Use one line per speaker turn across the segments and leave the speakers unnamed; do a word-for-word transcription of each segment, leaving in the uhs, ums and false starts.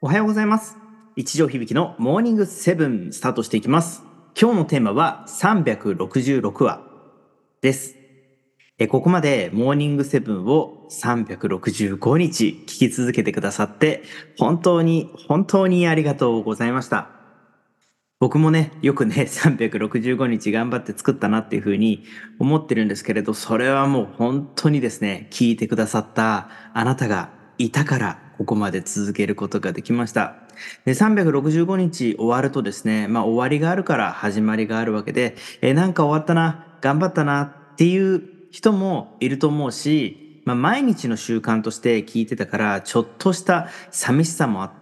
おはようございます。一条響のモーニングセブンスタートしていきます。今日のテーマはさんびゃくろくじゅうろくわです。えここまでモーニングセブンをさんびゃくろくじゅうごにち聞き続けてくださって本当に本当にありがとうございました。僕もね、よくね、さんびゃくろくじゅうごにち頑張って作ったなっていうふうに思ってるんですけれど、それはもう本当にですね、聞いてくださったあなたがいたから、ここまで続けることができました。で、さんびゃくろくじゅうごにち終わるとですね、まあ終わりがあるから始まりがあるわけで、え、なんか終わったな、頑張ったなっていう人もいると思うし、まあ毎日の習慣として聞いてたから、ちょっとした寂しさもあって、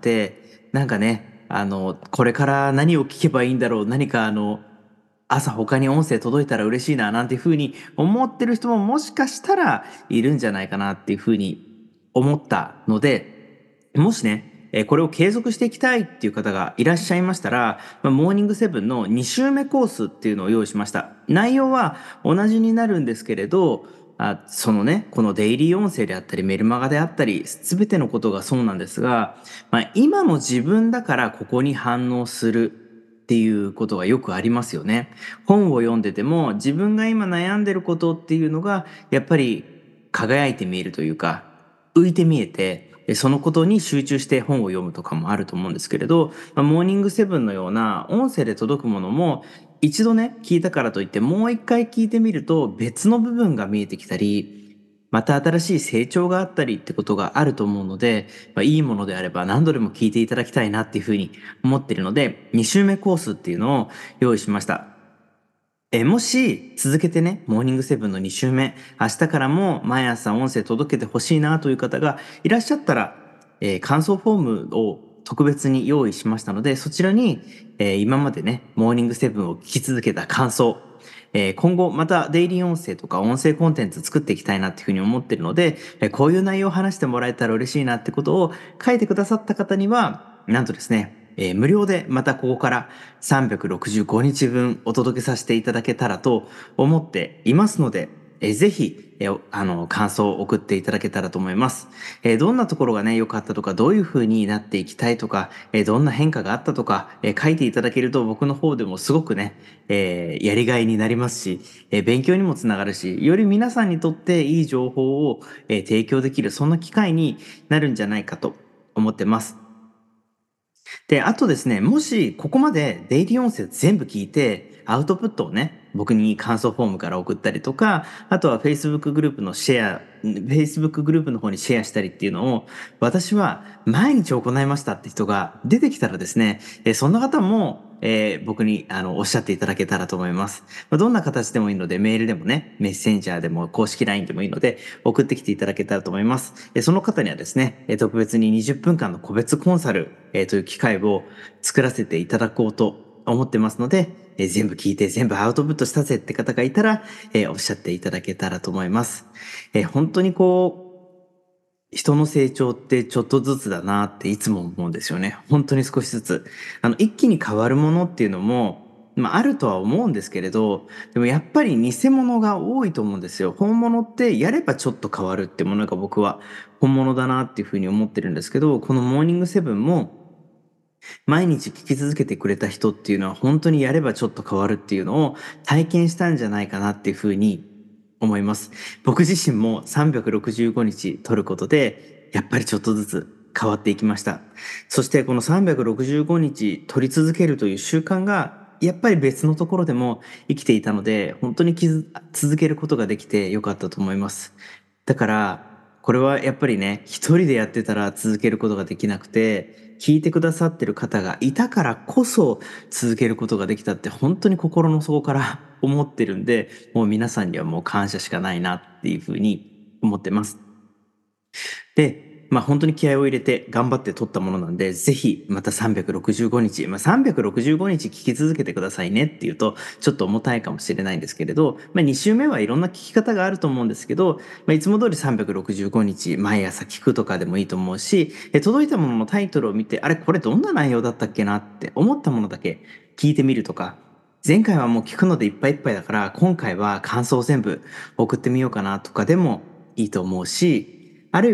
なんかね、あの、これから何を聞けばいいんだろう、何かあの、朝他に音声届いたら嬉しいな、なんていうふうに思ってる人ももしかしたらいるんじゃないかなっていうふうに思ったので、もしね、えーこれを継続していきたいっていう方がいらっしゃいましたら、まあ、モーニングセブンのに週目コースっていうのを用意しました。内容は同じになるんですけれど、あそのね、このデイリー音声であったりメルマガであったり、すべてのことがそうなんですが、まあ、今の自分だからここに反応するっていうことがよくありますよね。本を読んでても自分が今悩んでることっていうのがやっぱり輝いて見えるというか、浮いて見えて、そのことに集中して本を読むとかもあると思うんですけれど、まあ、モーニングセブンのような音声で届くものも一度ね、聞いたからといってもう一回聞いてみると別の部分が見えてきたり、また新しい成長があったりってことがあると思うので、まあ、いいものであれば何度でも聞いていただきたいなっていうふうに思っているので、に週目コースっていうのを用意しました。えもし続けてね、モーニングセブンのに週目、明日からも毎朝音声届けてほしいなという方がいらっしゃったら、えー感想フォームを特別に用意しましたので、そちらに、えー今までね、モーニングセブンを聞き続けた感想、えー今後またデイリー音声とか音声コンテンツ作っていきたいなっていうふうに思ってるので、えーこういう内容を話してもらえたら嬉しいなってことを書いてくださった方には、なんとですね、えー無料でまたここからさんびゃくろくじゅうごにちぶんお届けさせていただけたらと思っていますので、えーぜひ、えーあの、感想を送っていただけたらと思います。えーどんなところがね、良かったとか、どういう風になっていきたいとか、えーどんな変化があったとか、えー書いていただけると僕の方でもすごくね、えーやりがいになりますし、えー勉強にもつながるし、より皆さんにとっていい情報を、えー提供できる、そんな機会になるんじゃないかと思ってます。で、あとですね、もしここまでデイリー音声全部聞いて、アウトプットをね、僕に感想フォームから送ったりとか、あとは Facebook グループのシェア、Facebook グループの方にシェアしたりっていうのを、私は毎日行いましたって人が出てきたらですね、えーそんな方も、えー僕にあのおっしゃっていただけたらと思います。まあどんな形でもいいので、メールでもね、メッセンジャーでも公式 ライン でもいいので、送ってきていただけたらと思います。えーその方にはですね、えー特別ににじゅっぷんかんの個別コンサル、えーという機会を作らせていただこうと思ってますので、えー全部聞いて全部アウトプットしたぜって方がいたら、えーおっしゃっていただけたらと思います。えー本当にこう、人の成長ってちょっとずつだなっていつも思うんですよね。本当に少しずつ。あの、一気に変わるものっていうのも、まあ、あるとは思うんですけれど、でもやっぱり偽物が多いと思うんですよ。本物ってやればちょっと変わるってものが僕は本物だなっていうふうに思ってるんですけど、このモーニングセブンも毎日聞き続けてくれた人っていうのは本当にやればちょっと変わるっていうのを体験したんじゃないかなっていうふうに思います。僕自身もさんびゃくろくじゅうごにち取ることでやっぱりちょっとずつ変わっていきました。そしてこのさんびゃくろくじゅうごにち取り続けるという習慣がやっぱり別のところでも生きていたので本当に気づ続けることができてよかったと思います。だからこれはやっぱりね、一人でやってたら続けることができなくて、聞いてくださってる方がいたからこそ続けることができたって本当に心の底から思ってるんで、もう皆さんにはもう感謝しかないなっていうふうに思ってます。で、まあ本当に気合を入れて頑張って撮ったものなんで、ぜひまたさんびゃくろくじゅうごにち、まあさんびゃくろくじゅうごにち聞き続けてくださいねっていうと、ちょっと重たいかもしれないんですけれど、まあに週目はいろんな聞き方があると思うんですけど、まあいつも通りさんびゃくろくじゅうごにち毎朝聞くとかでもいいと思うし、え届いたもののタイトルを見て、あれこれどんな内容だったっけなって思ったものだけ聞いてみるとか、前回はもう聞くのでいっぱいいっぱいだから、今回は感想を全部送ってみようかなとかでもいいと思うし、あるいは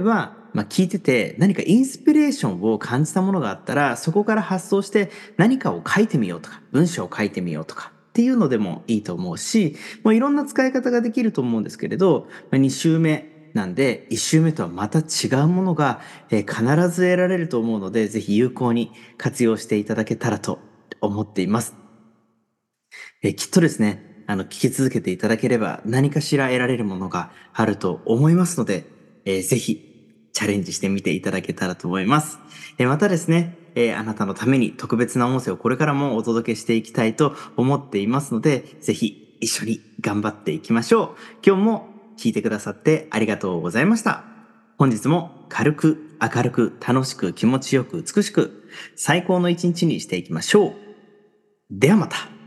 まあ、聞いてて何かインスピレーションを感じたものがあったら、そこから発想して何かを書いてみようとか、文章を書いてみようとかっていうのでもいいと思うし、もういろんな使い方ができると思うんですけれど、まあ、に週目なんでいち週目とはまた違うものが、えー必ず得られると思うので、ぜひ有効に活用していただけたらと思っています。えーきっとですね、あの、聞き続けていただければ何かしら得られるものがあると思いますので、えーぜひチャレンジしてみていただけたらと思います。えーまたですね、えーあなたのために特別な音声をこれからもお届けしていきたいと思っていますので、ぜひ一緒に頑張っていきましょう。今日も聞いてくださってありがとうございました。本日も軽く明るく楽しく気持ちよく美しく最高の一日にしていきましょう。ではまた。